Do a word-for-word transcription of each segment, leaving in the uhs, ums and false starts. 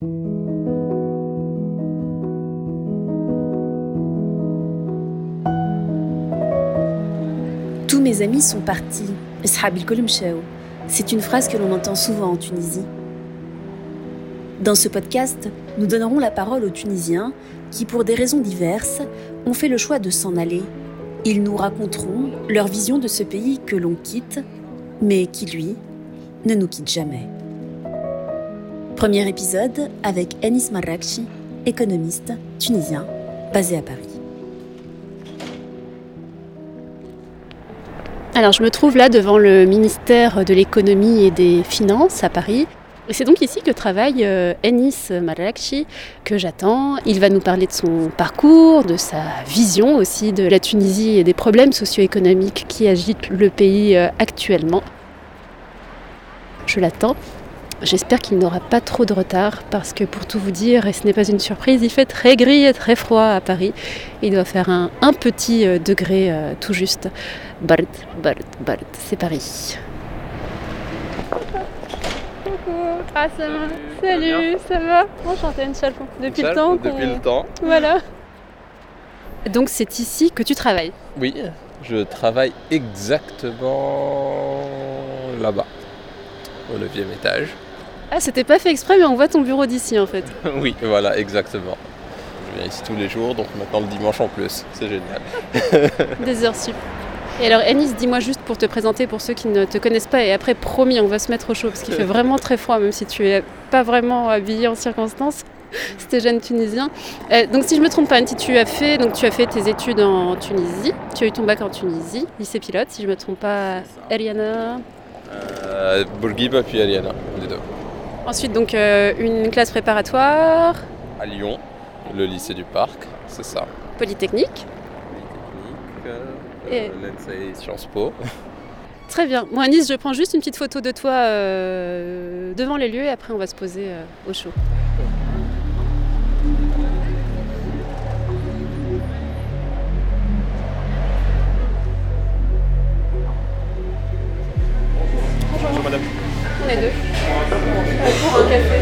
Tous mes amis sont partis. C'est une phrase que l'on entend souvent en Tunisie. Dans ce podcast, nous donnerons la parole aux Tunisiens qui, pour des raisons diverses, ont fait le choix de s'en aller. Ils nous raconteront leur vision de ce pays que l'on quitte, mais qui, lui, ne nous quitte jamais. Premier épisode avec Anis Marrakchi, économiste tunisien basé à Paris. Alors, je me trouve là devant le ministère de l'économie et des finances à Paris. Et c'est donc ici que travaille euh, Anis Marrakchi, que j'attends. Il va nous parler de son parcours, de sa vision aussi de la Tunisie et des problèmes socio-économiques qui agitent le pays euh, actuellement. Je l'attends. J'espère qu'il n'aura pas trop de retard parce que pour tout vous dire, et ce n'est pas une surprise, il fait très gris et très froid à Paris. Il doit faire un, un petit euh, degré euh, tout juste. Bard, bard, bard, c'est Paris. Coucou, ah ça va. Salut, Salut ça va. Enchantée, Nchalfou. Depuis le temps. Depuis le temps. Voilà. Donc c'est ici que tu travailles? Oui, je travaille exactement là-bas, au neuvième étage. Ah, c'était pas fait exprès, mais on voit ton bureau d'ici en fait. Oui, voilà, exactement. Je viens ici tous les jours, donc maintenant le dimanche en plus, c'est génial. Des heures sup. Et alors Anis, dis-moi juste pour te présenter pour ceux qui ne te connaissent pas, et après promis, on va se mettre au chaud parce qu'il fait vraiment très froid, même si tu es pas vraiment habillé en circonstance. C'était jeune tunisien. Euh, donc si je me trompe pas, Anti, tu as fait donc tu as fait tes études en Tunisie. Tu as eu ton bac en Tunisie, lycée pilote, si je me trompe pas. Ariana. Euh, Bourguiba puis Ariana, les deux. Ensuite donc euh, une classe préparatoire. À Lyon, le lycée du Parc, c'est ça. Polytechnique. Polytechnique, euh, Et... l'E N S A et Sciences Po. Très bien. Moi, Anis, je prends juste une petite photo de toi euh, devant les lieux et après on va se poser euh, au chaud. Bonjour madame. On est deux. Pour un café.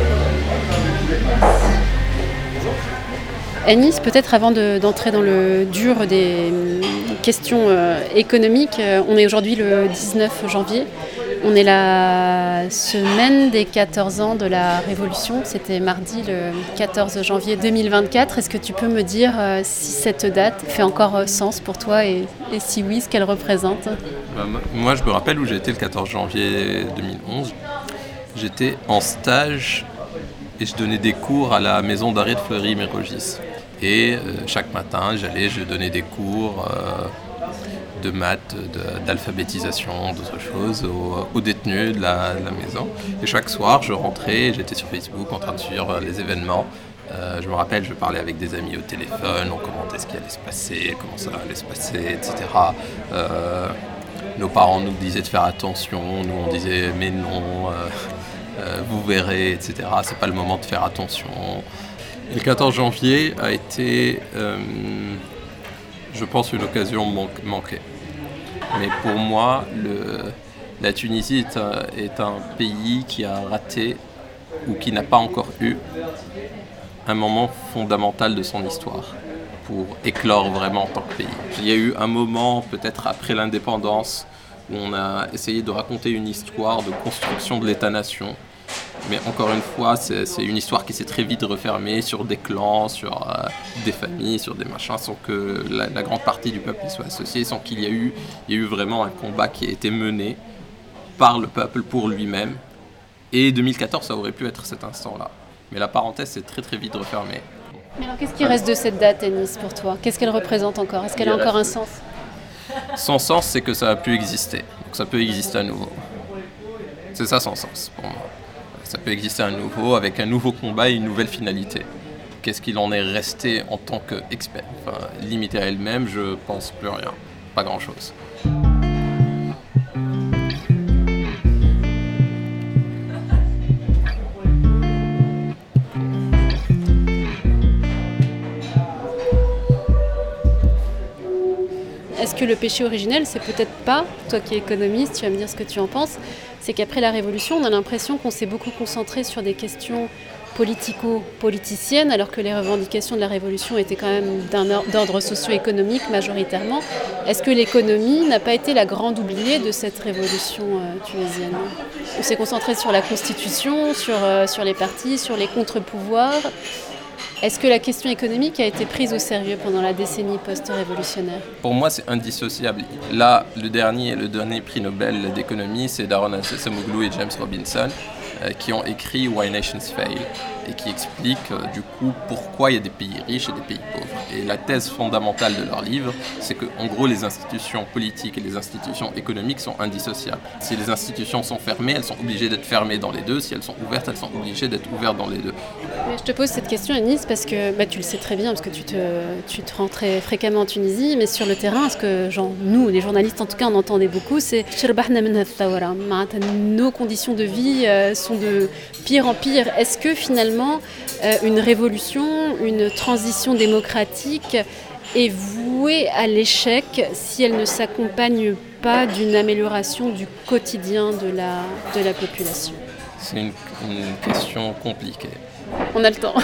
Anis, peut-être avant de, d'entrer dans le dur des questions euh, économiques, euh, on est aujourd'hui le dix-neuf janvier. On est la semaine des quatorze ans de la Révolution. C'était mardi, le quatorze janvier deux mille vingt-quatre. Est-ce que tu peux me dire euh, si cette date fait encore euh, sens pour toi et, et si oui, ce qu'elle représente? Bah, moi, je me rappelle où j'ai été le quatorze janvier deux mille onze. J'étais en stage et je donnais des cours à la maison d'arrêt de Fleury-Mérogis. Et euh, chaque matin, j'allais, je donnais des cours euh, de maths, de, d'alphabétisation, d'autres choses aux, aux détenus de la, de la maison. Et chaque soir, je rentrais, j'étais sur Facebook en train de suivre les événements. Euh, je me rappelle, je parlais avec des amis au téléphone, on commentait ce qui allait se passer, comment ça allait se passer, et cetera. Euh, nos parents nous disaient de faire attention, nous on disait mais non, euh, euh, vous verrez, et cetera. C'est pas le moment de faire attention. Et le quatorze janvier a été, euh, je pense, une occasion manque, manquée. Mais pour moi, le, la Tunisie est un, est un pays qui a raté ou qui n'a pas encore eu un moment fondamental de son histoire pour éclore vraiment en tant que pays. Il y a eu un moment, peut-être après l'indépendance, où on a essayé de raconter une histoire de construction de l'État-nation. Mais encore une fois, c'est, c'est une histoire qui s'est très vite refermée sur des clans, sur euh, des familles, sur des machins, sans que la, la grande partie du peuple y soit associée, sans qu'il y ait eu, il y a eu vraiment un combat qui a été mené par le peuple pour lui-même. Et deux mille quatorze, ça aurait pu être cet instant-là. Mais la parenthèse s'est très très vite refermée. Mais alors, qu'est-ce qui reste de cette date, Anis, pour toi? Qu'est-ce qu'elle représente encore? Est-ce qu'elle a encore un sens? Son sens, c'est que ça a pu exister. Donc ça peut exister à nouveau. C'est ça son sens pour moi. Ça peut exister à nouveau avec un nouveau combat et une nouvelle finalité. Qu'est-ce qu'il en est resté en tant qu'expert? Enfin, limité à elle-même, je pense plus rien. Pas grand-chose. Est-ce que le péché originel, c'est peut-être pas, toi qui es économiste, tu vas me dire ce que tu en penses, c'est qu'après la Révolution, on a l'impression qu'on s'est beaucoup concentré sur des questions politico-politicienne, alors que les revendications de la révolution étaient quand même d'un or- d'ordre socio-économique majoritairement. Est-ce que l'économie n'a pas été la grande oubliée de cette révolution euh, tunisienne ? On s'est concentré sur la constitution, sur, euh, sur les partis, sur les contre-pouvoirs. Est-ce que la question économique a été prise au sérieux pendant la décennie post-révolutionnaire ? Pour moi, c'est indissociable. Là, le dernier, le dernier prix Nobel d'économie, c'est Daron Acemoglu et James Robinson, euh, qui ont écrit Why Nations Fail et qui expliquent euh, du coup pourquoi il y a des pays riches et des pays pauvres. Et la thèse fondamentale de leur livre, c'est qu'en gros, les institutions politiques et les institutions économiques sont indissociables. Si les institutions sont fermées, elles sont obligées d'être fermées dans les deux. Si elles sont ouvertes, elles sont obligées d'être ouvertes dans les deux. Mais je te pose cette question, Anis, parce que bah, tu le sais très bien, parce que tu te, tu te rends très fréquemment en Tunisie, mais sur le terrain, ce que genre, nous, les journalistes en tout cas, on entendait beaucoup, c'est « nos conditions de vie euh, sont de pire en pire ». Est-ce que finalement, euh, une révolution, une transition démocratique est vouée à l'échec si elle ne s'accompagne pas d'une amélioration du quotidien de la, de la population ? C'est une, une question compliquée. On a le temps.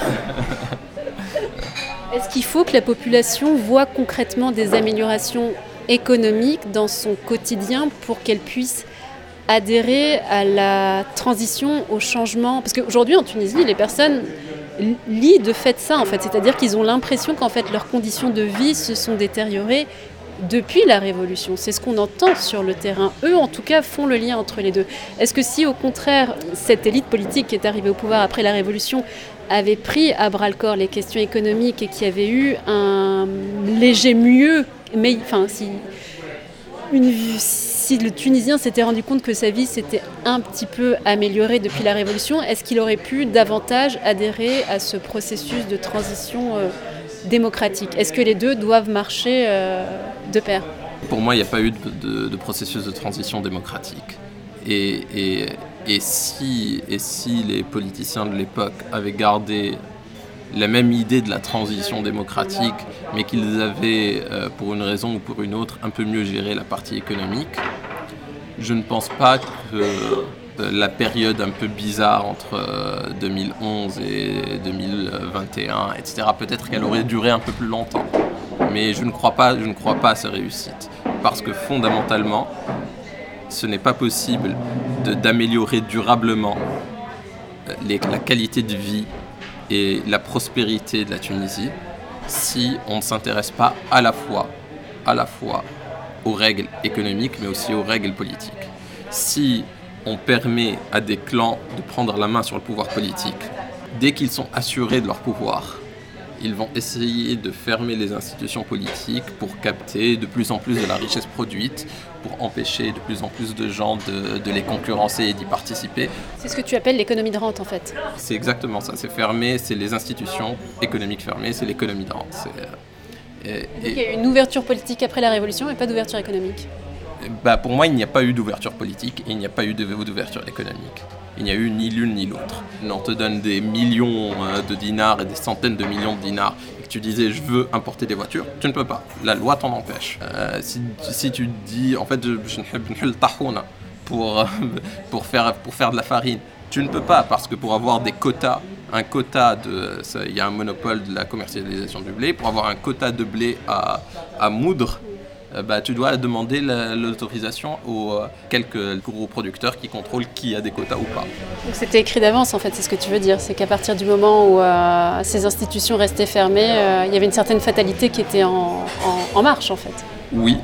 Est-ce qu'il faut que la population voit concrètement des améliorations économiques dans son quotidien pour qu'elle puisse adhérer à la transition, au changement ? Parce qu'aujourd'hui en Tunisie, les personnes lient de fait ça, en fait. C'est-à-dire qu'ils ont l'impression qu'en fait leurs conditions de vie se sont détériorées depuis la Révolution. C'est ce qu'on entend sur le terrain. Eux, en tout cas, font le lien entre les deux. Est-ce que si, au contraire, cette élite politique qui est arrivée au pouvoir après la Révolution avait pris à bras-le-corps les questions économiques et qui avait eu un léger mieux, mais enfin, si, une, si le Tunisien s'était rendu compte que sa vie s'était un petit peu améliorée depuis la Révolution, est-ce qu'il aurait pu davantage adhérer à ce processus de transition euh, démocratique ? Est-ce que les deux doivent marcher euh, de pair ? Pour moi, il n'y a pas eu de, de, de processus de transition démocratique. Et, et, et, si, et si les politiciens de l'époque avaient gardé la même idée de la transition démocratique, mais qu'ils avaient, euh, pour une raison ou pour une autre, un peu mieux géré la partie économique, je ne pense pas que la période un peu bizarre entre deux mille onze et deux mille vingt et un, et cetera, peut-être qu'elle aurait duré un peu plus longtemps. Mais je ne crois pas, je ne crois pas à sa réussite. Parce que fondamentalement, ce n'est pas possible de, d'améliorer durablement les, la qualité de vie et la prospérité de la Tunisie si on ne s'intéresse pas à la fois, à la fois aux règles économiques, mais aussi aux règles politiques. Si on permet à des clans de prendre la main sur le pouvoir politique, dès qu'ils sont assurés de leur pouvoir, ils vont essayer de fermer les institutions politiques pour capter de plus en plus de la richesse produite, pour empêcher de plus en plus de gens de, de les concurrencer et d'y participer. C'est ce que tu appelles l'économie de rente, en fait. C'est exactement ça, c'est fermé, c'est les institutions économiques fermées, c'est l'économie de rente. C'est, et, et... Il y a eu une ouverture politique après la Révolution, mais pas d'ouverture économique. Bah pour moi, il n'y a pas eu d'ouverture politique et il n'y a pas eu d'ouverture économique. Il n'y a eu ni l'une ni l'autre. On te donne des millions de dinars et des centaines de millions de dinars et que tu disais je veux importer des voitures, tu ne peux pas. La loi t'en empêche. Euh, si, si tu dis en fait je veux tahouna pour, pour, faire, pour faire de la farine, tu ne peux pas parce que pour avoir des quotas, un quota de, il y a un monopole de la commercialisation du blé, pour avoir un quota de blé à, à moudre, bah, tu dois demander la, l'autorisation aux euh, quelques gros producteurs qui contrôlent qui a des quotas ou pas. Donc c'était écrit d'avance en fait, c'est ce que tu veux dire, c'est qu'à partir du moment où euh, ces institutions restaient fermées, euh, il y avait une certaine fatalité qui était en, en, en marche en fait. Oui,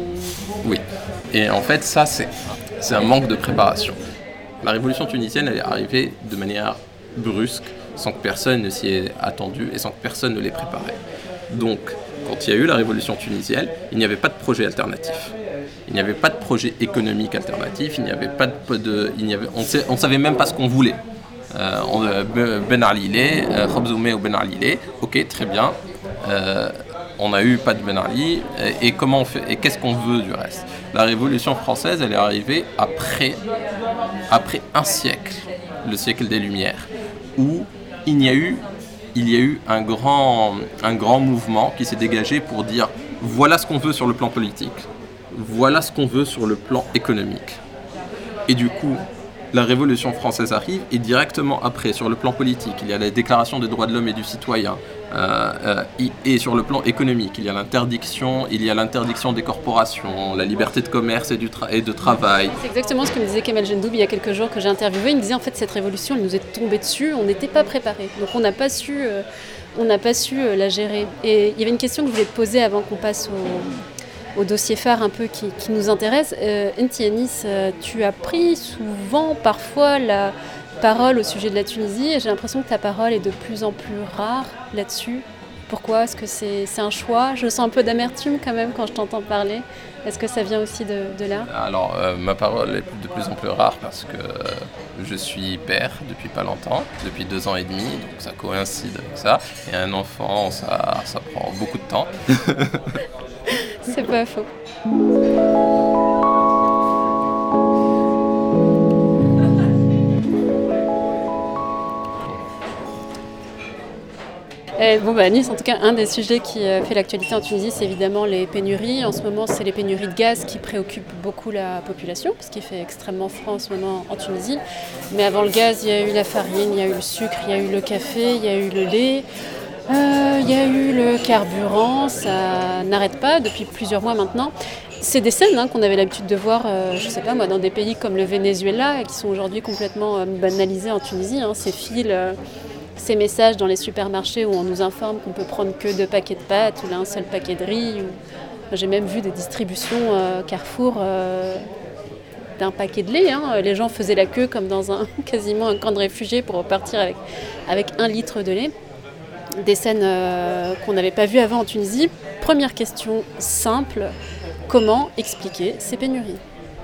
oui. Et en fait ça c'est, c'est un manque de préparation. La révolution tunisienne elle est arrivée de manière brusque, sans que personne ne s'y ait attendu et sans que personne ne l'ait préparée. Donc, quand il y a eu la révolution tunisienne, il n'y avait pas de projet alternatif. Il n'y avait pas de projet économique alternatif, il n'y avait pas de... de il n'y avait, on ne savait même pas ce qu'on voulait. Euh, on, Ben Ali Lé, Khobzoumé ou Ben Ali Lé, ok, très bien. Euh, on a eu pas de Ben Ali, et, et, comment on fait, et qu'est-ce qu'on veut du reste ? La révolution française, elle est arrivée après, après un siècle, le siècle des Lumières, où il y a eu... il y a eu un grand, un grand mouvement qui s'est dégagé pour dire voilà ce qu'on veut sur le plan politique, voilà ce qu'on veut sur le plan économique. Et du coup, la Révolution française arrive et directement après, sur le plan politique, il y a la Déclaration des droits de l'homme et du citoyen. Euh, euh, et sur le plan économique, il y a l'interdiction, il y a l'interdiction des corporations, la liberté de commerce et, du tra- et de travail. C'est exactement ce que me disait Kamel Gendoub il y a quelques jours que j'ai interviewé. Il me disait en fait cette révolution, elle nous est tombée dessus, on n'était pas préparés. Donc on n'a pas su, euh, on n'a pas su euh, la gérer. Et il y avait une question que je voulais te poser avant qu'on passe au, au dossier phare un peu qui, qui nous intéresse. Euh, Enti Anis, euh, tu as pris souvent, parfois, la parole au sujet de la Tunisie et j'ai l'impression que ta parole est de plus en plus rare là-dessus. Pourquoi ? Est-ce que c'est, c'est un choix ? Je sens un peu d'amertume quand même quand je t'entends parler. Est-ce que ça vient aussi de, de là ? Alors, euh, ma parole est de plus en plus rare parce que euh, je suis père depuis pas longtemps, depuis deux ans et demi, donc ça coïncide avec ça. Et un enfant, ça, ça prend beaucoup de temps. C'est pas faux. Et bon, bah, Nice, en tout cas, un des sujets qui fait l'actualité en Tunisie, c'est évidemment les pénuries. En ce moment, c'est les pénuries de gaz qui préoccupent beaucoup la population, parce qu'il fait extrêmement froid en ce moment en Tunisie. Mais avant le gaz, il y a eu la farine, il y a eu le sucre, il y a eu le café, il y a eu le lait, euh, il y a eu le carburant. Ça n'arrête pas depuis plusieurs mois maintenant. C'est des scènes hein, qu'on avait l'habitude de voir, euh, je sais pas moi, dans des pays comme le Venezuela, et qui sont aujourd'hui complètement euh, banalisés en Tunisie. Hein, ces fils... Euh, ces messages dans les supermarchés où on nous informe qu'on peut prendre que deux paquets de pâtes ou là un seul paquet de riz. Ou... J'ai même vu des distributions euh, Carrefour euh, d'un paquet de lait. Hein. Les gens faisaient la queue comme dans un, quasiment un camp de réfugiés pour repartir avec, avec un litre de lait. Des scènes euh, qu'on n'avait pas vues avant en Tunisie. Première question simple, comment expliquer ces pénuries ?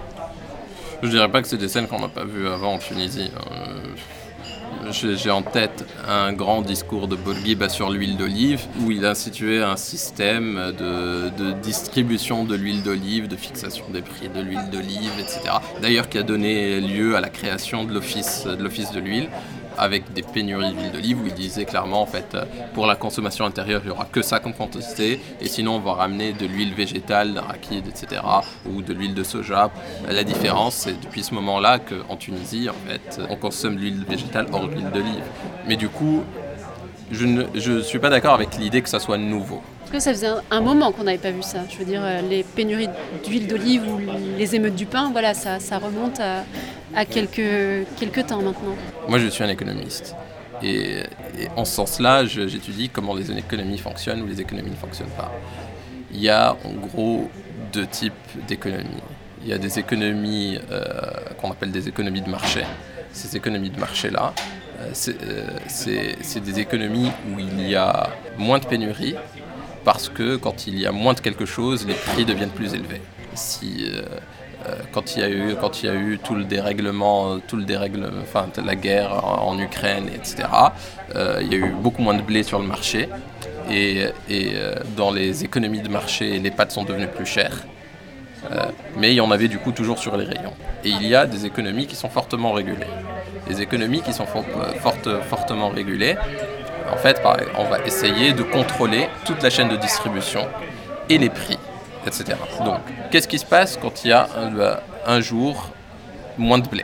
Je dirais pas que c'est des scènes qu'on n'a pas vues avant en Tunisie. Euh... J'ai en tête un grand discours de Bourguiba sur l'huile d'olive où il a institué un système de, de distribution de l'huile d'olive, de fixation des prix de l'huile d'olive, et cetera. D'ailleurs, qui a donné lieu à la création de l'office de, l'office de l'huile avec des pénuries d'huile d'olive où il disait clairement en fait pour la consommation intérieure il n'y aura que ça comme quantité et sinon on va ramener de l'huile végétale, d'arachide, et cetera ou de l'huile de soja. La différence c'est depuis ce moment-là qu'en Tunisie en fait on consomme de l'huile végétale hors de l'huile d'olive. Mais du coup je ne je suis pas d'accord avec l'idée que ça soit nouveau. Parce que ça faisait un moment qu'on n'avait pas vu ça. Je veux dire, les pénuries d'huile d'olive ou les émeutes du pain, voilà, ça, ça remonte à, à quelques, quelques temps maintenant. Moi, je suis un économiste. Et, et en ce sens-là, je, j'étudie comment les économies fonctionnent ou les économies ne fonctionnent pas. Il y a en gros deux types d'économies. Il y a des économies euh, qu'on appelle des économies de marché. Ces économies de marché-là, euh, c'est, euh, c'est, c'est des économies où il y a moins de pénuries, parce que quand il y a moins de quelque chose, les prix deviennent plus élevés. Si, euh, euh, quand, il y a eu, quand il y a eu tout le dérèglement, tout le dérèglement, enfin la guerre en, en Ukraine, et cetera, euh, il y a eu beaucoup moins de blé sur le marché. Et, et euh, dans les économies de marché, les pâtes sont devenues plus chères. Euh, mais il y en avait du coup toujours sur les rayons. Et il y a des économies qui sont fortement régulées. Les économies qui sont for- forte, fortement régulées, en fait, on va essayer de contrôler toute la chaîne de distribution et les prix, et cetera. Donc, qu'est-ce qui se passe quand il y a un, un jour moins de blé ?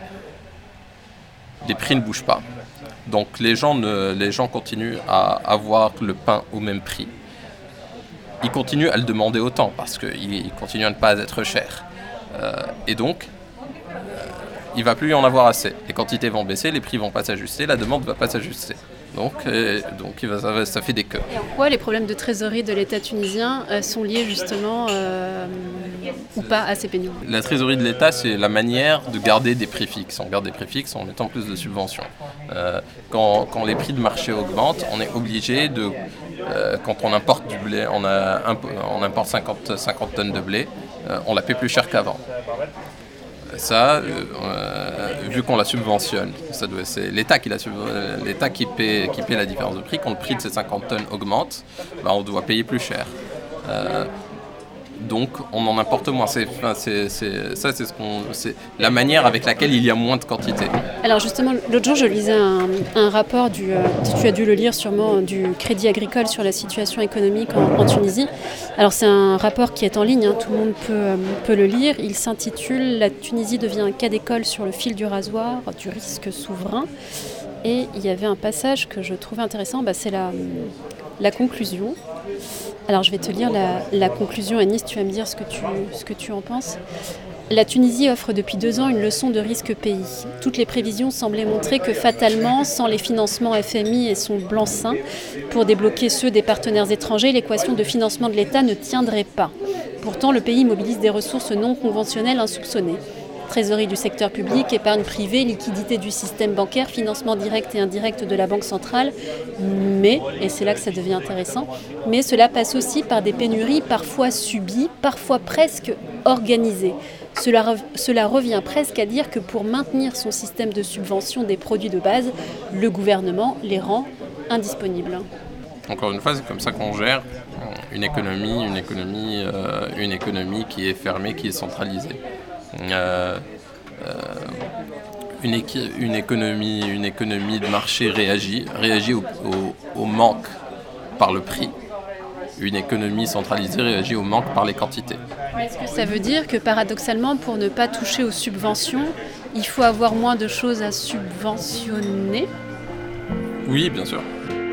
Les prix ne bougent pas. Donc, les gens, ne, les gens continuent à avoir le pain au même prix. Ils continuent à le demander autant parce qu'il continue à ne pas être cher. Euh, et donc, il ne va plus y en avoir assez. Les quantités vont baisser, les prix ne vont pas s'ajuster, la demande ne va pas s'ajuster. Donc, euh, donc il va, ça, va, ça fait des queues. Et en quoi les problèmes de trésorerie de l'État tunisien euh, sont liés justement euh, ou pas à ces pénuries ? La trésorerie de l'État, c'est la manière de garder des prix fixes. On garde des prix fixes en mettant plus de subventions. Euh, quand, quand les prix de marché augmentent, on est obligé de... Euh, quand on importe du blé, on, a, on importe cinquante, cinquante tonnes de blé, euh, on la paie plus cher qu'avant. Ça, euh, vu qu'on la subventionne, ça doit, c'est l'État qui, la subventionne, l'État qui, paie, qui paie la différence de prix. Quand le prix de ces cinquante tonnes augmente, bah on doit payer plus cher. Euh, donc on en importe moins. C'est, enfin, c'est, c'est, ça, c'est, ce qu'on, c'est la manière avec laquelle il y a moins de quantité. Alors justement, l'autre jour, je lisais un, un rapport, du, euh, tu as dû le lire sûrement, du Crédit Agricole sur la situation économique en, en Tunisie. Alors c'est un rapport qui est en ligne, hein, tout le monde peut, euh, peut le lire. Il s'intitule « La Tunisie devient un cas d'école sur le fil du rasoir du risque souverain ». Et il y avait un passage que je trouvais intéressant, bah, c'est la, la conclusion. Alors je vais te lire la, la conclusion, Anis, tu vas me dire ce que tu, ce que tu en penses. La Tunisie offre depuis deux ans une leçon de risque pays. Toutes les prévisions semblaient montrer que fatalement, sans les financements F M I et son blanc-seing, pour débloquer ceux des partenaires étrangers, l'équation de financement de l'État ne tiendrait pas. Pourtant, le pays mobilise des ressources non conventionnelles insoupçonnées. Trésorerie du secteur public, épargne privée, liquidité du système bancaire, financement direct et indirect de la Banque centrale. Mais, et c'est là que ça devient intéressant, mais cela passe aussi par des pénuries parfois subies, parfois presque organisées. Cela, rev- cela revient presque à dire que pour maintenir son système de subvention des produits de base, le gouvernement les rend indisponibles. Encore une fois, c'est comme ça qu'on gère une économie, une économie, euh, une économie qui est fermée, qui est centralisée. Euh, euh, une, équi- une, économie, une économie de marché réagit, réagit au, au, au manque par le prix. Une économie centralisée réagit au manque par les quantités. Est-ce que ça veut dire que paradoxalement, pour ne pas toucher aux subventions, il faut avoir moins de choses à subventionner ? Oui, bien sûr.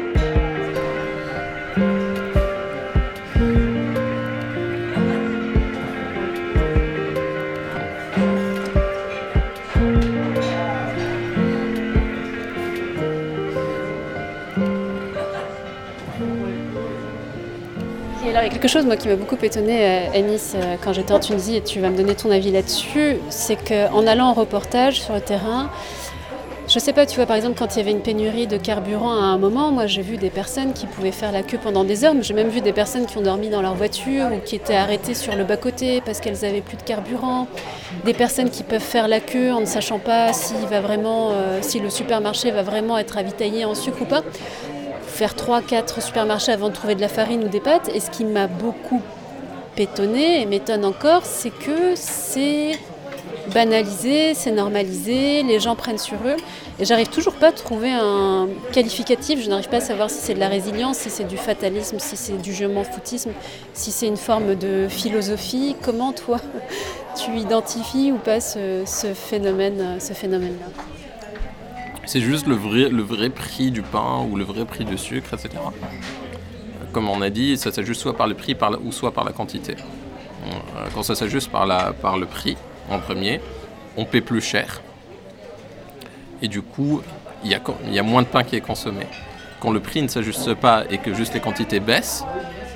Alors, il y a quelque chose moi, qui m'a beaucoup étonnée, euh, Anis, euh, quand j'étais en Tunisie, et tu vas me donner ton avis là-dessus, c'est qu'en allant en reportage sur le terrain, je sais pas, tu vois, par exemple, quand il y avait une pénurie de carburant à un moment, moi j'ai vu des personnes qui pouvaient faire la queue pendant des heures, mais j'ai même vu des personnes qui ont dormi dans leur voiture ou qui étaient arrêtées sur le bas-côté parce qu'elles avaient plus de carburant, des personnes qui peuvent faire la queue en ne sachant pas s'il va vraiment, euh, si le supermarché va vraiment être ravitaillé en sucre ou pas. Faire trois quatre supermarchés avant de trouver de la farine ou des pâtes. Et ce qui m'a beaucoup étonnée et m'étonne encore, c'est que c'est banalisé, c'est normalisé, les gens prennent sur eux. Et j'arrive toujours pas à trouver un qualificatif, je n'arrive pas à savoir si c'est de la résilience, si c'est du fatalisme, si c'est du je m'en foutisme, si c'est une forme de philosophie. Comment toi, tu identifies ou pas ce, ce phénomène, ce phénomène-là ? C'est juste le vrai, le vrai prix du pain ou le vrai prix du sucre, et cetera. Comme on a dit, ça s'ajuste soit par le prix par la, ou soit par la quantité. Quand ça s'ajuste par, la, par le prix, en premier, on paie plus cher. Et du coup, il y a, il y a moins de pain qui est consommé. Quand le prix ne s'ajuste pas et que juste les quantités baissent,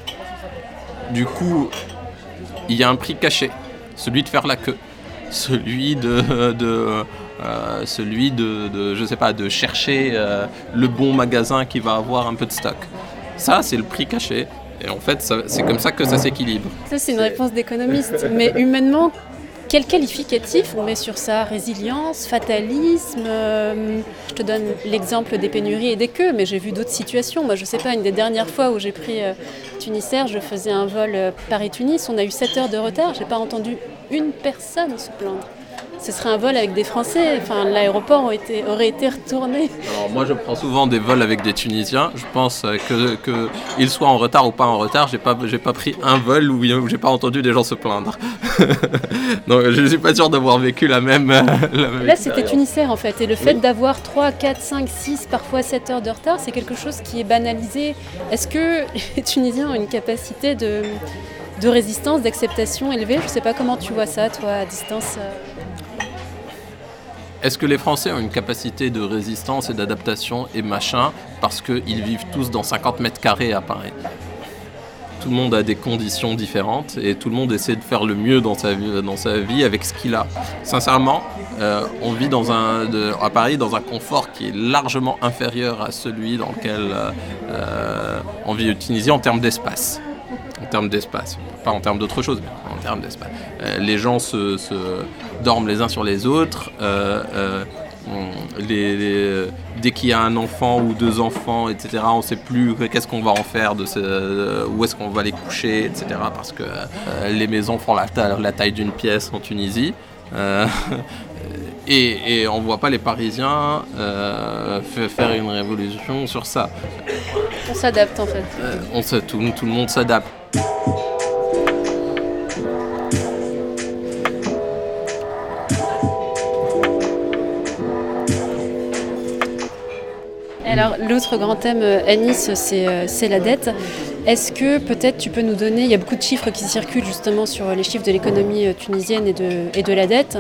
du coup, il y a un prix caché, celui de faire la queue, celui de... de Euh, celui de, de, je sais pas, de chercher euh, le bon magasin qui va avoir un peu de stock. Ça, c'est le prix caché. Et en fait, ça, c'est comme ça que ça s'équilibre. Ça, c'est une réponse d'économiste. Mais humainement, quel qualificatif on met sur ça ? Résilience, fatalisme euh, Je te donne l'exemple des pénuries et des queues, mais j'ai vu d'autres situations. Moi, je sais pas, une des dernières fois où j'ai pris euh, Tunisair, je faisais un vol euh, Paris-Tunis, on a eu sept heures de retard, j'ai pas entendu une personne se plaindre. Ce serait un vol avec des Français, enfin, l'aéroport aurait été, aurait été retourné. Alors moi je prends souvent des vols avec des Tunisiens, je pense que, que ils soient en retard ou pas en retard, j'ai pas, j'ai pas pris un vol où, où j'ai pas entendu des gens se plaindre. Donc je ne suis pas sûr d'avoir vécu la même, la même Là c'était Tunisair en fait, et le fait oui. d'avoir trois, quatre, cinq, six, parfois sept heures de retard, c'est quelque chose qui est banalisé. Est-ce que les Tunisiens ont une capacité de, de résistance, d'acceptation élevée ? Je sais pas comment tu vois ça toi à distance. Est-ce que les Français ont une capacité de résistance et d'adaptation et machin parce qu'ils vivent tous dans cinquante mètres carrés à Paris ? Tout le monde a des conditions différentes et tout le monde essaie de faire le mieux dans sa vie, dans sa vie avec ce qu'il a. Sincèrement, euh, on vit dans un, de, à Paris dans un confort qui est largement inférieur à celui dans lequel euh, on vit en Tunisie en termes d'espace. En termes d'espace, pas en termes d'autre chose, mais en termes d'espace. Euh, les gens se, se dorment les uns sur les autres, euh, euh, Les, les, dès qu'il y a un enfant ou deux enfants, et cetera, on ne sait plus qu'est-ce qu'on va en faire, de ce, où est-ce qu'on va les coucher, et cetera. Parce que euh, les maisons font la, ta- la taille d'une pièce en Tunisie. Euh, et, et on ne voit pas les Parisiens euh, faire une révolution sur ça. On s'adapte en fait. Euh, on se, tout, tout le monde s'adapte. Alors, l'autre grand thème, Anis, c'est, c'est la dette. Est-ce que peut-être tu peux nous donner, il y a beaucoup de chiffres qui circulent justement sur les chiffres de l'économie tunisienne et de, et de la dette.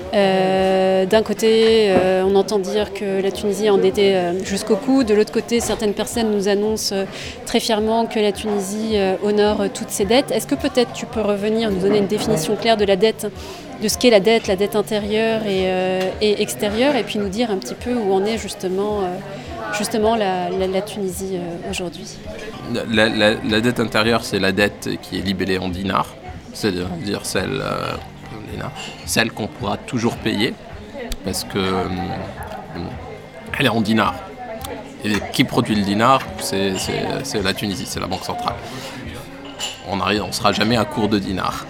Euh, d'un côté, euh, on entend dire que la Tunisie est endettée euh, jusqu'au cou. De l'autre côté, certaines personnes nous annoncent euh, très fièrement que la Tunisie euh, honore euh, toutes ses dettes. Est-ce que peut-être tu peux revenir, nous donner une définition claire de la dette, de ce qu'est la dette, la dette intérieure et, euh, et extérieure, et puis nous dire un petit peu où en est justement... Euh, justement la, la, la Tunisie euh, aujourd'hui. La, la, la dette intérieure, c'est la dette qui est libellée en dinars, c'est-à-dire celle, euh, celle qu'on pourra toujours payer, parce que euh, elle est en dinars. Et qui produit le dinar, c'est, c'est, c'est la Tunisie, c'est la banque centrale. On ne on sera jamais à court de dinars,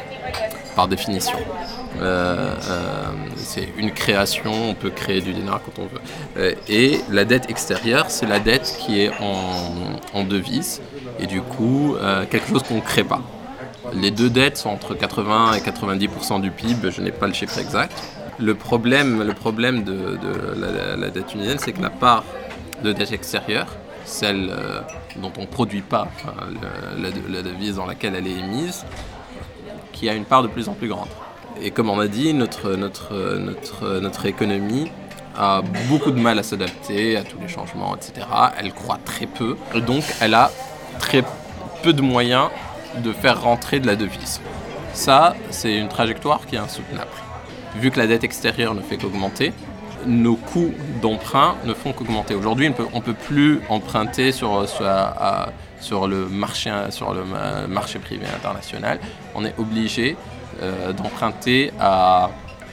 par définition. Euh, euh, c'est une création, on peut créer du dinar quand on veut. Euh, et la dette extérieure, c'est la dette qui est en, en devise et du coup euh, quelque chose qu'on ne crée pas. Les deux dettes sont entre quatre-vingts et quatre-vingt-dix pour cent du P I B, je n'ai pas le chiffre exact. Le problème, le problème de, de la, la dette tunisienne, c'est que la part de dette extérieure, celle euh, dont on ne produit pas, enfin, le, la, la devise dans laquelle elle est émise, qui a une part de plus en plus grande. Et comme on a dit, notre, notre, notre, notre économie a beaucoup de mal à s'adapter à tous les changements, et cetera. Elle croît très peu, et donc elle a très peu de moyens de faire rentrer de la devise. Ça, c'est une trajectoire qui est insoutenable. Vu que la dette extérieure ne fait qu'augmenter, nos coûts d'emprunt ne font qu'augmenter. Aujourd'hui, on peut, on peut plus emprunter sur, sur, à, sur, le marché, sur le marché privé international. On est obligé Euh, d'emprunter à,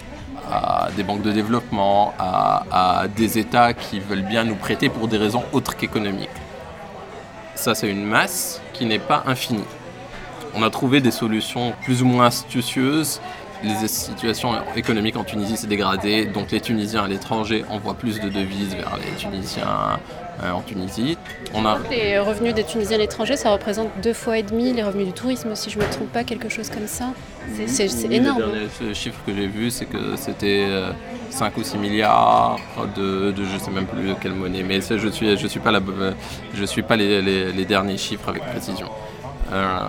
à des banques de développement, à, à des États qui veulent bien nous prêter pour des raisons autres qu'économiques. Ça, c'est une masse qui n'est pas infinie. On a trouvé des solutions plus ou moins astucieuses. Les situations économiques en Tunisie s'est dégradée, donc les Tunisiens à l'étranger envoient plus de devises vers les Tunisiens euh, en Tunisie. On a... Les revenus des Tunisiens à l'étranger, ça représente deux fois et demi les revenus du tourisme, si je ne me trompe pas, quelque chose comme ça. C'est, c'est, c'est énorme. Le dernier chiffre que j'ai vu, c'est que c'était euh, cinq ou six milliards de, de je ne sais même plus de quelle monnaie, mais ça, je ne suis, je suis pas, la, je suis pas les, les, les derniers chiffres avec précision. Euh,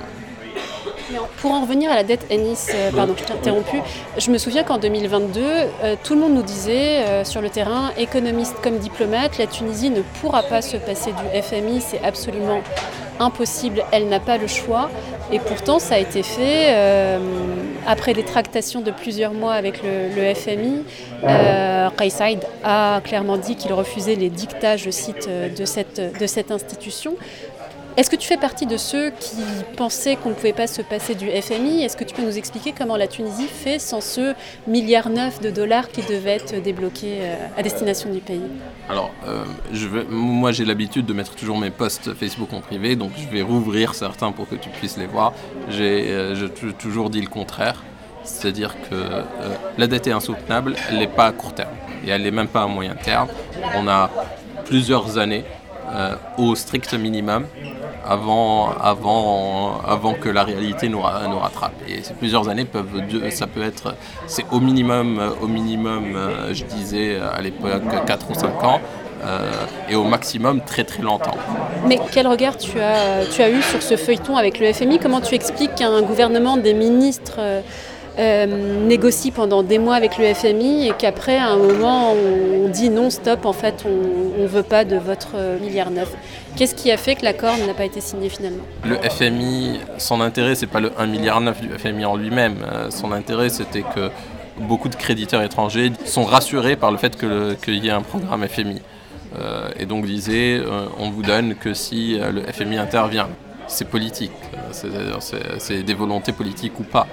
Pour en revenir à la dette Anis, euh, pardon, je t'ai interrompu, je me souviens qu'en deux mille vingt-deux, euh, tout le monde nous disait euh, sur le terrain, économistes comme diplomates, la Tunisie ne pourra pas se passer du F M I, c'est absolument impossible, elle n'a pas le choix. Et pourtant, ça a été fait euh, après des tractations de plusieurs mois avec le, le F M I. Euh, Kais Saïed a clairement dit qu'il refusait les dictats, je cite, de cette, de cette institution. Est-ce que tu fais partie de ceux qui pensaient qu'on ne pouvait pas se passer du F M I ? Est-ce que tu peux nous expliquer comment la Tunisie fait sans ce milliard neuf de dollars qui devait être débloqué à destination du pays ? Alors, euh, je vais, moi j'ai l'habitude de mettre toujours mes posts Facebook en privé, donc je vais rouvrir certains pour que tu puisses les voir. J'ai, euh, j'ai toujours dit le contraire, c'est-à-dire que euh, la dette est insoutenable, elle n'est pas à court terme et elle n'est même pas à moyen terme. On a plusieurs années euh, au strict minimum avant, avant, avant que la réalité nous, nous rattrape. Et ces plusieurs années peuvent, ça peut être, c'est au minimum, au minimum, je disais à l'époque quatre ou cinq ans, euh, et au maximum très très longtemps. Mais quel regard tu as, tu as eu sur ce feuilleton avec le F M I ? Comment tu expliques qu'un gouvernement, des ministres euh, euh, négocient pendant des mois avec le F M I et qu'après, à un moment, on dit non, stop, en fait, on ne veut pas de votre milliard neuf ? Qu'est-ce qui a fait que l'accord n'a pas été signé finalement ? Le F M I, son intérêt, c'est pas le un virgule neuf milliard du F M I en lui-même. Son intérêt, c'était que beaucoup de créditeurs étrangers sont rassurés par le fait que le, qu'il y ait un programme F M I. Euh, et donc disaient, euh, on vous donne que si euh, le F M I intervient. C'est politique, c'est, c'est, c'est des volontés politiques ou pas.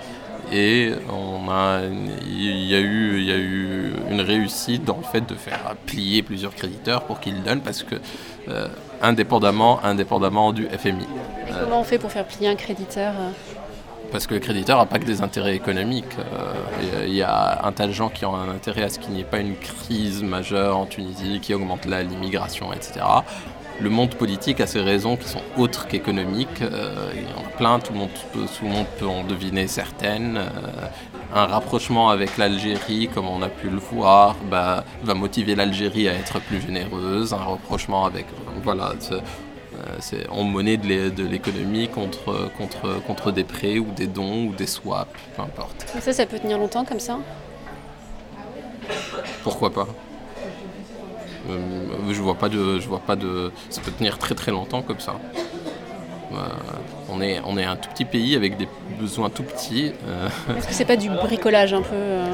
et on a, il y a eu, il y a eu une réussite dans le fait de faire plier plusieurs créditeurs pour qu'ils donnent, parce que euh, indépendamment, indépendamment du F M I. Et comment on fait pour faire plier un créditeur ? Parce que le créditeur n'a pas que des intérêts économiques. Il euh, y a un tas de gens qui ont un intérêt à ce qu'il n'y ait pas une crise majeure en Tunisie qui augmente là, l'immigration, et cetera. Le monde politique a ses raisons qui sont autres qu'économiques. Euh, il y en a plein, tout le monde peut, tout le monde peut en deviner certaines. Euh, un rapprochement avec l'Algérie, comme on a pu le voir, bah, va motiver l'Algérie à être plus généreuse. Un rapprochement avec... Voilà, c'est, c'est, on monnaie de, de l'économie contre, contre, contre des prêts ou des dons ou des swaps, peu importe. Et ça, ça peut tenir longtemps comme ça ? Pourquoi pas ? Euh, je vois pas de, je vois pas de, ça peut tenir très très longtemps comme ça. Euh, on est, on est un tout petit pays avec des besoins tout petits. Euh... Est-ce que c'est pas du bricolage un peu euh...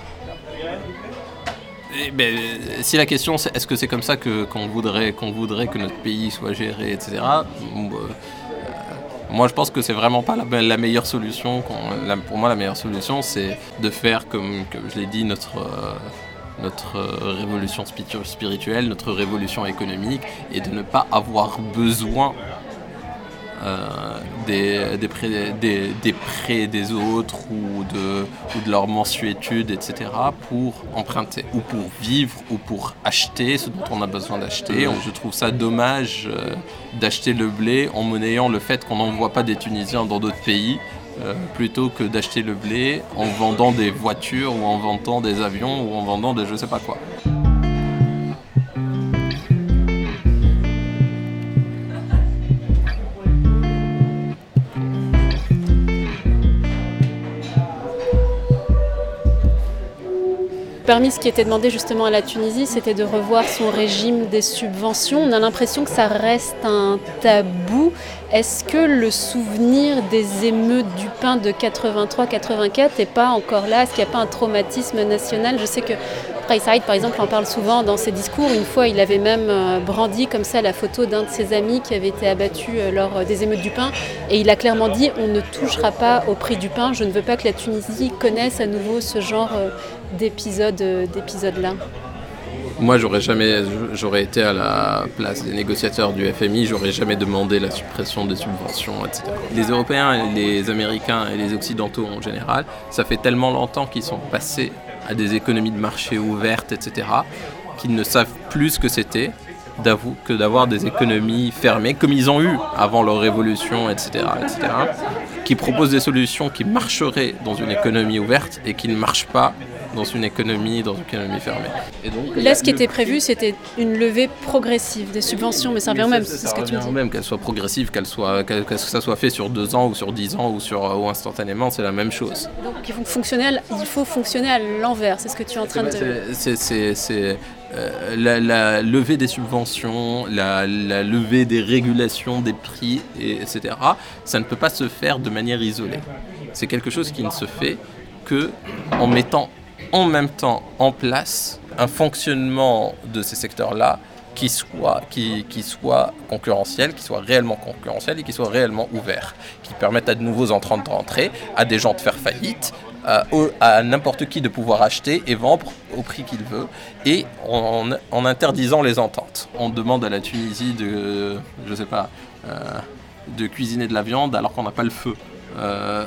Et ben, si la question c'est est-ce que c'est comme ça que qu'on voudrait, qu'on voudrait que notre pays soit géré, et cetera. Euh, moi, je pense que c'est vraiment pas la, la meilleure solution. La, pour moi, la meilleure solution, c'est de faire comme, comme je l'ai dit, notre euh, notre révolution spirituelle, notre révolution économique, et de ne pas avoir besoin euh, des, des, prêts, des, des prêts des autres ou de, ou de leur mensuétude, et cetera, pour emprunter, ou pour vivre, ou pour acheter ce dont on a besoin d'acheter. Donc, je trouve ça dommage euh, d'acheter le blé en monnayant le fait qu'on n'envoie pas des Tunisiens dans d'autres pays, Euh, plutôt que d'acheter le blé en vendant des voitures ou en vendant des avions ou en vendant des je sais pas quoi. Parmi ce qui était demandé justement à la Tunisie, c'était de revoir son régime des subventions. On a l'impression que ça reste un tabou. Est-ce que le souvenir des émeutes du pain de quatre-vingt-trois quatre-vingt-quatre n'est pas encore là ? Est-ce qu'il n'y a pas un traumatisme national ? Je sais que Kais Saïed, par exemple, en parle souvent dans ses discours. Une fois, il avait même brandi comme ça la photo d'un de ses amis qui avait été abattu lors des émeutes du pain. Et il a clairement dit « On ne touchera pas au prix du pain. Je ne veux pas que la Tunisie connaisse à nouveau ce genre d'épisode, d'épisode-là. » Moi, j'aurais jamais, j'aurais été à la place des négociateurs du F M I, j'aurais jamais demandé la suppression des subventions, et cetera. Les Européens, les Américains et les Occidentaux en général, ça fait tellement longtemps qu'ils sont passés à des économies de marché ouvertes, et cetera, qu'ils ne savent plus ce que c'était que d'avoir des économies fermées, comme ils ont eu avant leur révolution, et cetera, et cetera, qui proposent des solutions qui marcheraient dans une économie ouverte et qui ne marchent pas dans une économie, dans une économie fermée. Et donc, là, ce qui était prévu, c'était une levée progressive des subventions, mais ça revient au même, c'est, c'est ce que tu me dis. Même qu'elle soit progressive, qu'elle soit, qu'elle, que ça soit fait sur deux ans ou sur dix ans ou, sur, ou instantanément, c'est la même chose. Donc il faut fonctionner à, il faut fonctionner à l'envers, c'est ce que tu es en train de... C'est, c'est, c'est, c'est euh, la, la levée des subventions, la, la levée des régulations des prix, et, etc. Ça ne peut pas se faire de manière isolée. C'est quelque chose qui ne se fait qu'en mettant en même temps en place un fonctionnement de ces secteurs-là qui soit, qui, qui soit concurrentiel, qui soit réellement concurrentiel et qui soit réellement ouvert, qui permette à de nouveaux entrants de rentrer, à des gens de faire faillite, à, à n'importe qui de pouvoir acheter et vendre au prix qu'il veut, et en, en interdisant les ententes. On demande à la Tunisie de, je sais pas, euh, de cuisiner de la viande alors qu'on n'a pas le feu. Euh,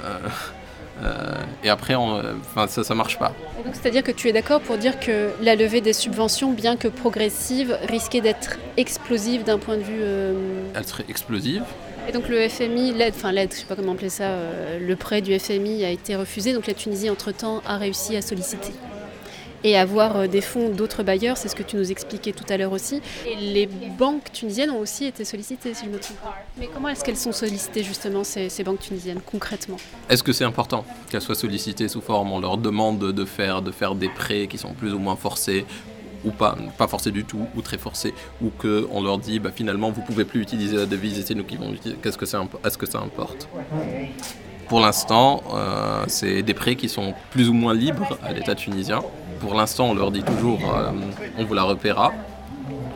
Euh, et après, on, euh, ça ne marche pas. Et donc, c'est-à-dire que tu es d'accord pour dire que la levée des subventions, bien que progressive, risquait d'être explosive d'un point de vue... Euh... Elle serait explosive. Et donc le F M I, l'aide, enfin l'aide, je ne sais pas comment appeler ça, euh, le prêt du F M I a été refusé, donc la Tunisie, entre-temps, a réussi à solliciter. Et avoir des fonds d'autres bailleurs, c'est ce que tu nous expliquais tout à l'heure aussi. Et les banques tunisiennes ont aussi été sollicitées, si je me trompe pas. Mais comment est-ce qu'elles sont sollicitées justement, ces, ces banques tunisiennes, concrètement ? Est-ce que c'est important qu'elles soient sollicitées sous forme, on leur demande de faire, de faire des prêts qui sont plus ou moins forcés, ou pas, pas forcés du tout, ou très forcés, ou qu'on leur dit bah, finalement vous ne pouvez plus utiliser la devise et c'est nous qui vont l'utiliser, qu'est-ce que ça, est-ce que ça importe ? Pour l'instant, euh, c'est des prêts qui sont plus ou moins libres à l'État tunisien. Pour l'instant, on leur dit toujours euh, on vous la repaiera.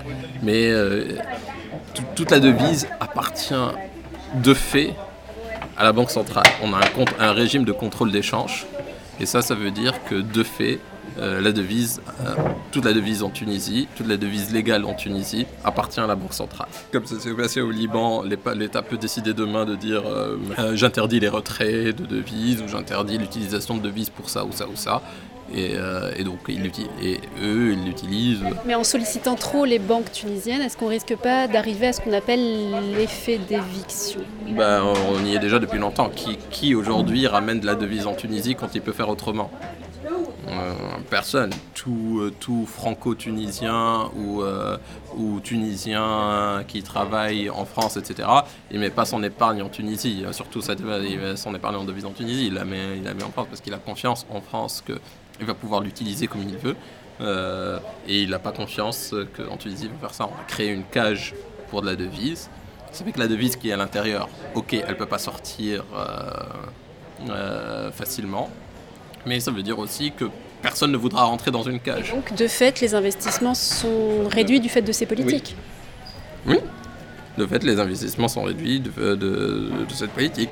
Mais euh, t- toute la devise appartient de fait à la Banque centrale, on a un, compte, un régime de contrôle d'échange. Et ça, ça veut dire que de fait, euh, la devise, euh, toute la devise en Tunisie, toute la devise légale en Tunisie appartient à la Banque centrale. Comme ça s'est passé au Liban, l'État peut décider demain de dire euh, euh, j'interdis les retraits de devises ou j'interdis l'utilisation de devises pour ça ou ça ou ça. Et, euh, et donc ils et eux, ils l'utilisent. Mais en sollicitant trop les banques tunisiennes, est-ce qu'on risque pas d'arriver à ce qu'on appelle l'effet d'éviction ? Ben, on y est déjà depuis longtemps. Qui, qui aujourd'hui ramène de la devise en Tunisie quand il peut faire autrement ? euh, Personne. Tout, euh, tout franco-tunisien ou, euh, ou tunisien qui travaille en France, et cetera, il ne met pas son épargne en Tunisie. Surtout ça, il met son épargne en devise en Tunisie, il la met, il la met en France parce qu'il a confiance en France que il va pouvoir l'utiliser comme il veut, euh, et il n'a pas confiance qu'en Tunisie il va faire ça. On a créé une cage pour de la devise. Ça fait que la devise qui est à l'intérieur, ok, elle ne peut pas sortir euh, euh, facilement, mais ça veut dire aussi que personne ne voudra rentrer dans une cage. Donc de fait, les investissements sont réduits du fait de ces politiques ? Oui, oui. De fait, les investissements sont réduits de, de, de, de cette politique.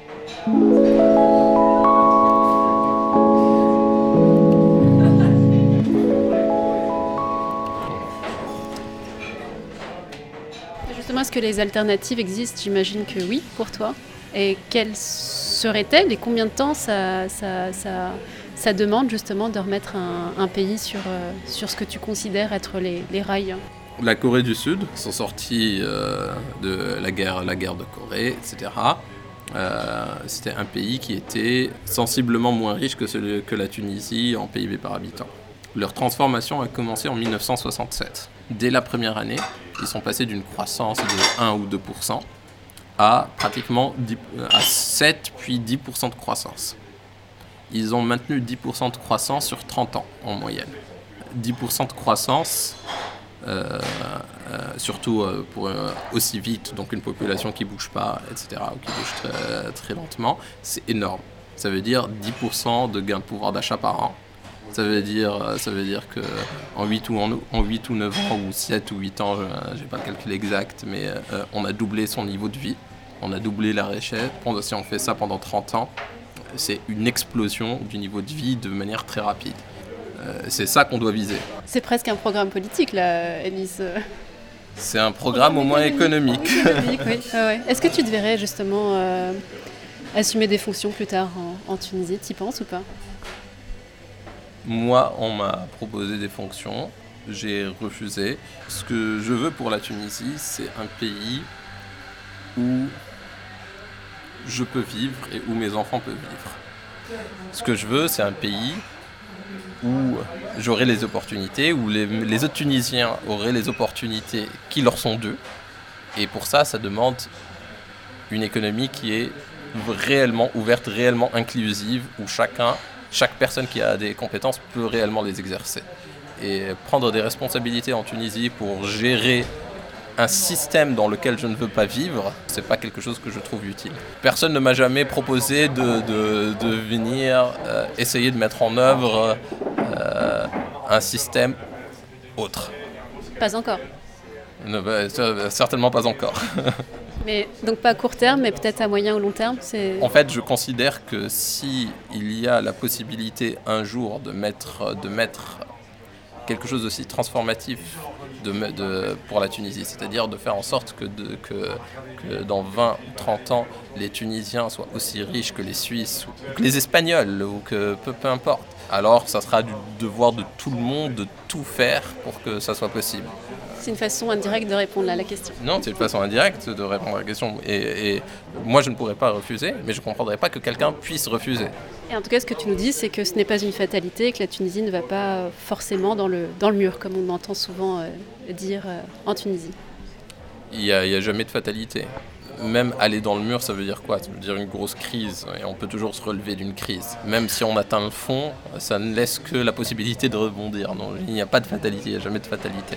Est-ce que les alternatives existent ? J'imagine que oui, pour toi. Et quelles seraient-elles et combien de temps ça, ça, ça, ça demande justement de remettre un, un pays sur, euh, sur ce que tu considères être les, les rails ? La Corée du Sud sont sortis euh, de la guerre, la guerre de Corée, et cetera. Euh, c'était un pays qui était sensiblement moins riche que, celui, que la Tunisie en P I B par habitant. Leur transformation a commencé en dix-neuf cent soixante-sept. Dès la première année, ils sont passés d'une croissance de un ou deux pour cent à pratiquement dix, à sept puis dix pour cent de croissance. Ils ont maintenu dix pour cent de croissance sur trente ans en moyenne. dix pour cent de croissance, euh, euh, surtout euh, pour euh, aussi vite, donc une population qui ne bouge pas, et cetera, ou qui bouge très, très lentement, c'est énorme. Ça veut dire dix pour cent de gain de pouvoir d'achat par an. Ça veut dire, ça veut dire qu'en huit ou, en, en huit ou neuf ans, ou sept ou huit ans, je n'ai pas le calcul exact, mais euh, on a doublé son niveau de vie, on a doublé la richesse. Si on fait ça pendant trente ans, c'est une explosion du niveau de vie de manière très rapide. Euh, c'est ça qu'on doit viser. C'est presque un programme politique, là, Enis. C'est un programme au moins économique. économique oui. Ah ouais. Est-ce que tu te verrais justement euh, assumer des fonctions plus tard en, en Tunisie ? T'y penses ou pas ? Moi, on m'a proposé des fonctions, j'ai refusé. Ce que je veux pour la Tunisie, c'est un pays où je peux vivre et où mes enfants peuvent vivre. Ce que je veux, c'est un pays où j'aurai les opportunités, où les, les autres Tunisiens auraient les opportunités qui leur sont dues. Et pour ça, ça demande une économie qui est réellement ouverte, réellement inclusive, où chacun... Chaque personne qui a des compétences peut réellement les exercer. Et prendre des responsabilités en Tunisie pour gérer un système dans lequel je ne veux pas vivre, c'est pas quelque chose que je trouve utile. Personne ne m'a jamais proposé de, de, de venir euh, essayer de mettre en œuvre euh, un système autre. Pas encore. Ne, bah, certainement pas encore. Mais donc pas à court terme, mais peut-être à moyen ou long terme, c'est... En fait, je considère que si il y a la possibilité un jour de mettre, de mettre quelque chose d'aussi transformatif de, de, pour la Tunisie, c'est-à-dire de faire en sorte que, de, que, que dans vingt ou trente ans, les Tunisiens soient aussi riches que les Suisses ou que les Espagnols, ou que peu, peu importe, alors ça sera du devoir de tout le monde de tout faire pour que ça soit possible. C'est une façon indirecte de répondre à la question. Non, c'est une façon indirecte de répondre à la question. Et, et moi, je ne pourrais pas refuser, mais je ne comprendrais pas que quelqu'un puisse refuser. Et en tout cas, ce que tu nous dis, c'est que ce n'est pas une fatalité et que la Tunisie ne va pas forcément dans le, dans le mur, comme on entend souvent euh, dire euh, en Tunisie. Il n'y a, a jamais de fatalité. Même aller dans le mur, ça veut dire quoi ? Ça veut dire une grosse crise. Et on peut toujours se relever d'une crise. Même si on atteint le fond, ça ne laisse que la possibilité de rebondir. Non, il n'y a pas de fatalité, il n'y a jamais de fatalité.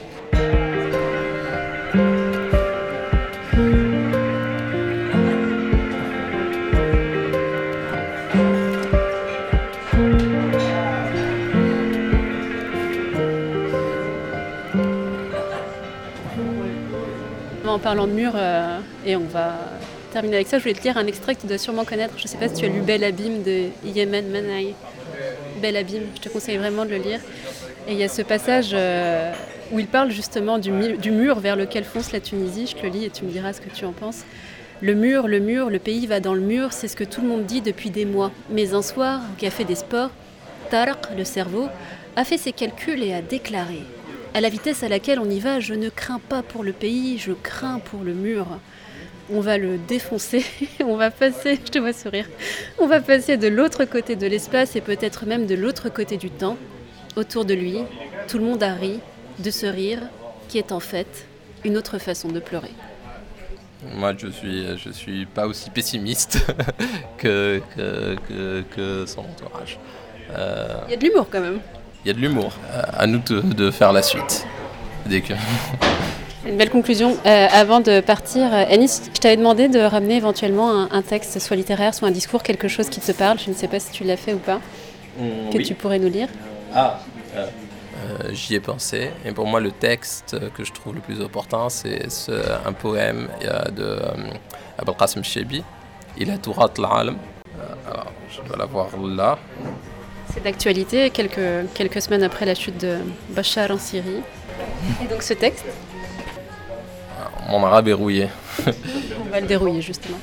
En parlant de mur, euh, et on va terminer avec ça, je voulais te lire un extrait que tu dois sûrement connaître. Je ne sais pas si tu as lu Bel Abîme de Yemen Manaï. Bel Abîme, je te conseille vraiment de le lire. Et il y a ce passage euh, où il parle justement du, mi- du mur vers lequel fonce la Tunisie. Je te le lis et tu me diras ce que tu en penses. Le mur, le mur, le pays va dans le mur, c'est ce que tout le monde dit depuis des mois. Mais un soir, au café des sports, Tarq, le cerveau, a fait ses calculs et a déclaré « À la vitesse à laquelle on y va, je ne crains pas pour le pays, je crains pour le mur. On va le défoncer, on va passer, je te vois sourire, on va passer de l'autre côté de l'espace et peut-être même de l'autre côté du temps. Autour de lui, tout le monde a ri de ce rire qui est en fait une autre façon de pleurer. » Moi, je suis, je suis pas aussi pessimiste que, que, que, que son entourage. Euh, il y a de l'humour quand même. Il y a de l'humour. Euh, à nous de, de faire la suite. Dès que... Une belle conclusion. Euh, avant de partir, Anis, je t'avais demandé de ramener éventuellement un, un texte, soit littéraire, soit un discours, quelque chose qui te parle. Je ne sais pas si tu l'as fait ou pas, mmh, que oui. Tu pourrais nous lire. Ah, euh, euh, j'y ai pensé. Et pour moi, le texte que je trouve le plus opportun, c'est ce, un poème de euh, Abul Qasim Chebi, Ila Turat al-Alam. Alors, je dois l'avoir là. C'est d'actualité, quelques, quelques semaines après la chute de Bachar en Syrie. Et donc ce texte ? Mon arabe est rouillé. On va le dérouiller justement.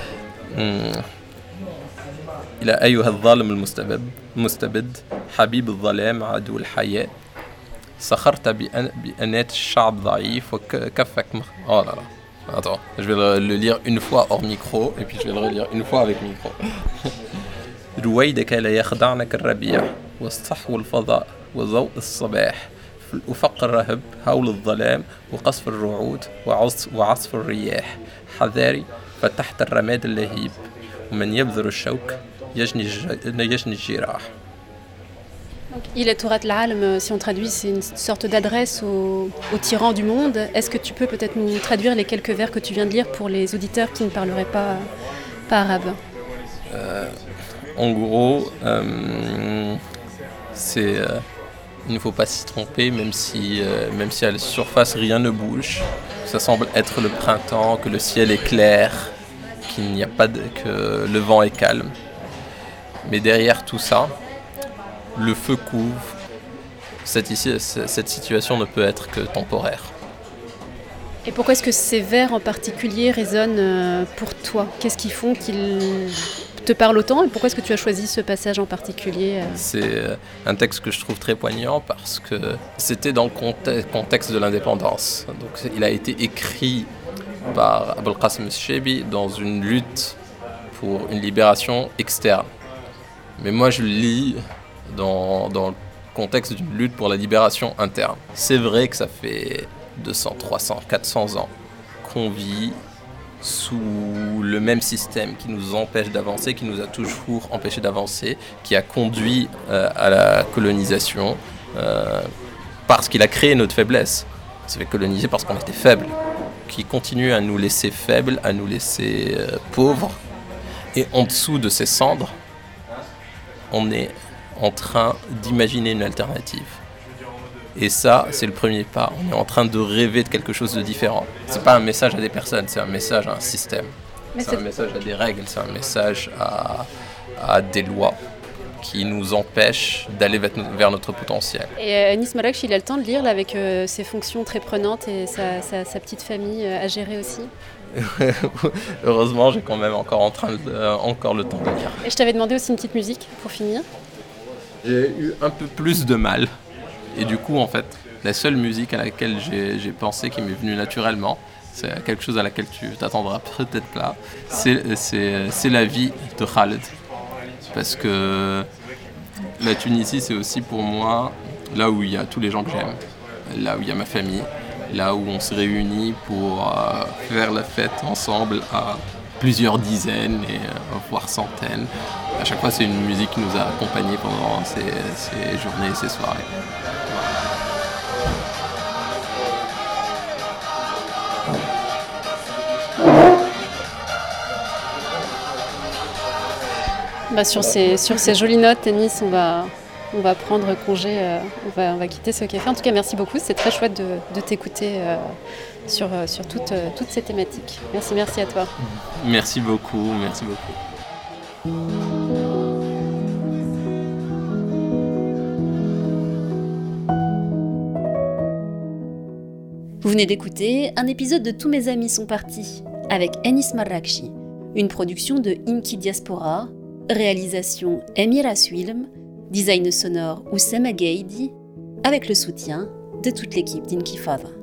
إلى أيها الظالم المستبد المستبد حبيب الظلام عدو الحياة سخرت بأنات الشعب ضعيف وكفك مخ... Oh là là. Attends, je vais le, le lire une fois hors micro et puis je vais le relire une fois avec micro. رويدك لا يخدعنك الربيع والصحو الفضاء وضوء الصباح في الأفق الرهب هول الظلام وقصف الرعود وعصف, وعصف الرياح حذاري فتحت الرماد اللهيب ومن يبذر الشوك يجني يجني الجراح. Il est Tourat al-Alam, si on traduit, c'est une sorte d'adresse aux, aux tyrans du monde. Est-ce que tu peux peut-être nous traduire les quelques vers que tu viens de lire pour les auditeurs qui ne parleraient pas, pas arabe? euh, En gros, euh, c'est, euh, il ne faut pas s'y tromper, même si, euh, même si à la surface rien ne bouge. Ça semble être le printemps, que le ciel est clair, qu'il n'y a pas de, que le vent est calme. Mais derrière tout ça, le feu couvre. Cette, cette situation ne peut être que temporaire. Et pourquoi est-ce que ces vers en particulier résonnent pour toi ? Qu'est-ce qui font qu'ils te parlent autant et pourquoi est-ce que tu as choisi ce passage en particulier ? C'est un texte que je trouve très poignant parce que c'était dans le contexte de l'indépendance. Donc, il a été écrit par Abul Qasim Chebi dans une lutte pour une libération externe. Mais moi, je le lis dans, dans le contexte d'une lutte pour la libération interne. C'est vrai que ça fait deux cents, trois cents, quatre cents ans qu'on vit sous le même système qui nous empêche d'avancer, qui nous a toujours empêché d'avancer, qui a conduit euh, à la colonisation euh, parce qu'il a créé notre faiblesse. On s'est fait coloniser parce qu'on était faible, qui continue à nous laisser faibles, à nous laisser euh, pauvres. Et en dessous de ces cendres, on est en train d'imaginer une alternative. Et ça, c'est le premier pas. On est en train de rêver de quelque chose de différent. C'est pas un message à des personnes, c'est un message à un système. Mais c'est, c'est un message à des règles, c'est un message à, à des lois qui nous empêchent d'aller vers notre potentiel. Et euh, Anis Malakchi, il a le temps de lire là, avec euh, ses fonctions très prenantes et sa, sa, sa petite famille euh, à gérer aussi. Heureusement, j'ai quand même encore, en train de, euh, encore le temps de lire. Et je t'avais demandé aussi une petite musique pour finir. J'ai eu un peu plus de mal. Et du coup, en fait, la seule musique à laquelle j'ai, j'ai pensé, qui m'est venue naturellement, c'est quelque chose à laquelle tu t'attendras peut-être pas, c'est, c'est, c'est la vie de Khaled. Parce que la Tunisie, c'est aussi pour moi là où il y a tous les gens que j'aime, là où il y a ma famille, là où on se réunit pour euh, faire la fête ensemble à plusieurs dizaines et euh, voire centaines. À chaque fois, c'est une musique qui nous a accompagnés pendant ces, ces journées et ces soirées. Bah sur, ces, sur ces jolies notes, Anis, on va, on va prendre congé, euh, on, va, on va quitter ce café. En tout cas, merci beaucoup, c'est très chouette de, de t'écouter euh, sur, sur toutes, toutes ces thématiques. Merci, merci à toi. Merci beaucoup, merci beaucoup. Vous venez d'écouter un épisode de Tous mes amis sont partis avec Enis Marrakchi, une production de Inki Diaspora, réalisation Emira Suilm, design sonore Oussama Gaidi, avec le soutien de toute l'équipe d'Inki Fada.